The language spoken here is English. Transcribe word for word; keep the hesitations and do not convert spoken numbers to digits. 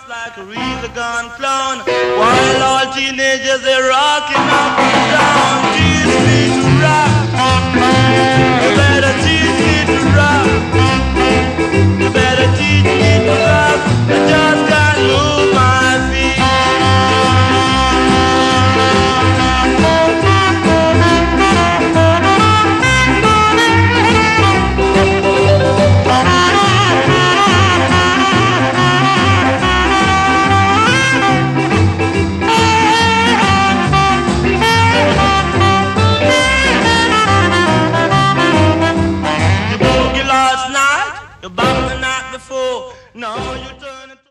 like a real gone clown. While all teenagers are rocking up and down. Teach me to rock.